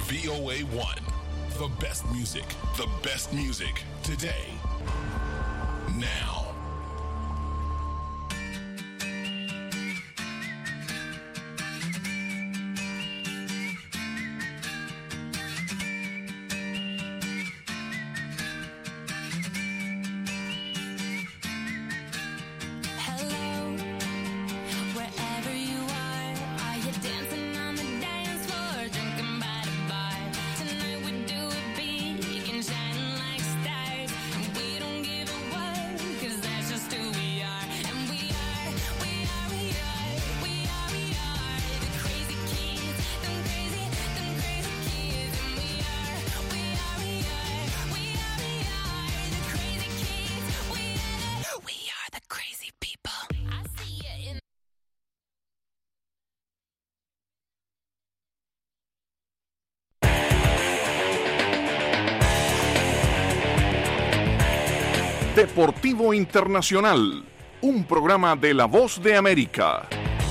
VOA1. The best music. The best music. Today. Now. Deportivo Internacional, un programa de La Voz de América.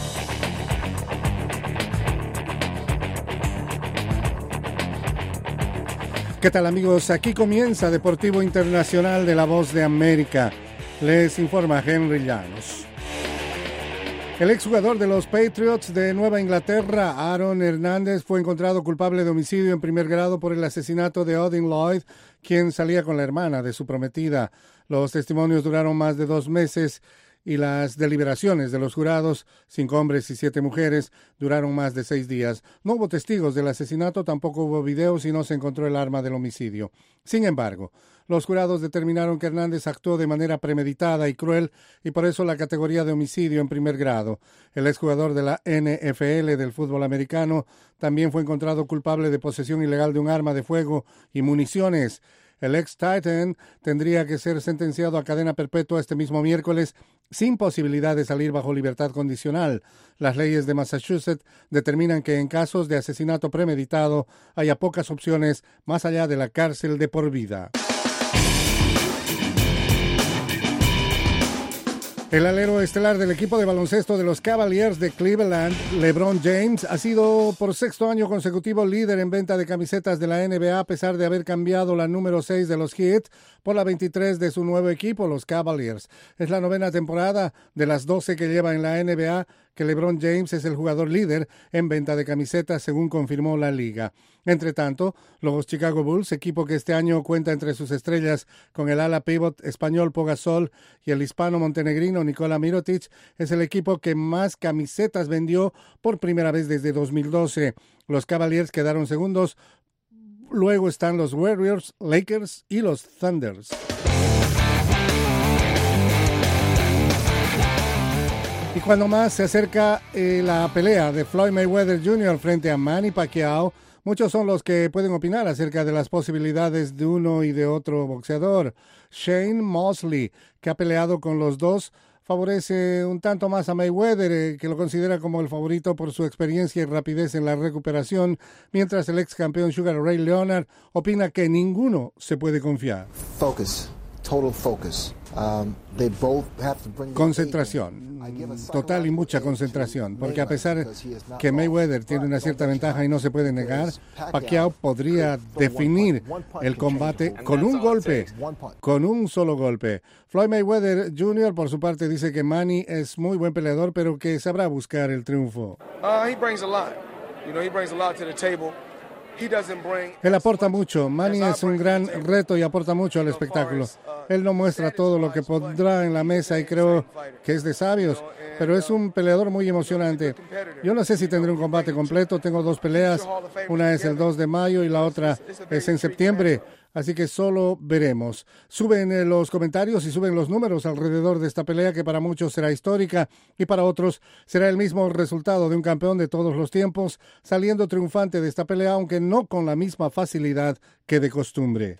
¿Qué tal, amigos? Aquí comienza Deportivo Internacional de La Voz de América. Les informa Henry Llanos. El exjugador de los Patriots de Nueva Inglaterra, Aaron Hernández, fue encontrado culpable de homicidio en primer grado por el asesinato de Odin Lloyd, quien salía con la hermana de su prometida. Los testimonios duraron más de 2 meses y las deliberaciones de los jurados, 5 hombres y 7 mujeres, duraron más de 6 días. No hubo testigos del asesinato, tampoco hubo videos y no se encontró el arma del homicidio. Sin embargo, los jurados determinaron que Hernández actuó de manera premeditada y cruel y por eso la categoría de homicidio en primer grado. El exjugador de la NFL del fútbol americano también fue encontrado culpable de posesión ilegal de un arma de fuego y municiones. El ex-Titan tendría que ser sentenciado a cadena perpetua este mismo miércoles sin posibilidad de salir bajo libertad condicional. Las leyes de Massachusetts determinan que en casos de asesinato premeditado haya pocas opciones más allá de la cárcel de por vida. El alero estelar del equipo de baloncesto de los Cavaliers de Cleveland, LeBron James, ha sido por 6º año consecutivo líder en venta de camisetas de la NBA a pesar de haber cambiado la número 6 de los Heat por la 23 de su nuevo equipo, los Cavaliers. Es la 9ª temporada de las 12 que lleva en la NBA que LeBron James es el jugador líder en venta de camisetas, según confirmó la liga. Entre tanto, los Chicago Bulls, equipo que este año cuenta entre sus estrellas con el ala pívot español Pau Gasol y el hispano montenegrino Nikola Mirotic, es el equipo que más camisetas vendió por primera vez desde 2012. Los Cavaliers quedaron segundos, luego están los Warriors, Lakers y los Thunders. Y cuando más se acerca la pelea de Floyd Mayweather Jr. frente a Manny Pacquiao, muchos son los que pueden opinar acerca de las posibilidades de uno y de otro boxeador. Shane Mosley, que ha peleado con los dos, favorece un tanto más a Mayweather, que lo considera como el favorito por su experiencia y rapidez en la recuperación, mientras el ex campeón Sugar Ray Leonard opina que ninguno se puede confiar. Total focus. Concentración, total y mucha concentración, porque a pesar que Mayweather tiene una cierta ventaja y no se puede negar, Pacquiao podría definir el combate con un golpe, con un solo golpe. Floyd Mayweather Jr. por su parte dice que Manny es muy buen peleador, pero que sabrá buscar el triunfo. He brings a lot. He brings a lot to the table. Él aporta mucho. Manny es un gran reto y aporta mucho al espectáculo. Él no muestra todo lo que pondrá en la mesa y creo que es de sabios, pero es un peleador muy emocionante. Yo no sé si tendré un combate completo. Tengo 2 peleas. Una es el 2 de mayo y la otra es en septiembre. Así que solo veremos. Suben los comentarios y suben los números alrededor de esta pelea que para muchos será histórica y para otros será el mismo resultado de un campeón de todos los tiempos saliendo triunfante de esta pelea, aunque no con la misma facilidad que de costumbre.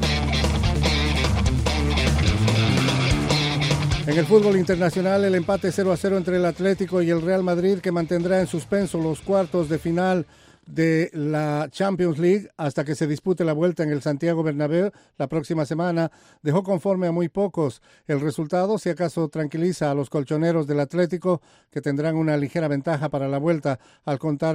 En el fútbol internacional, el empate 0-0 entre el Atlético y el Real Madrid, que mantendrá en suspenso los cuartos de final de la Champions League hasta que se dispute la vuelta en el Santiago Bernabéu la próxima semana, dejó conforme a muy pocos. El resultado, si acaso, tranquiliza a los colchoneros del Atlético, que tendrán una ligera ventaja para la vuelta al contar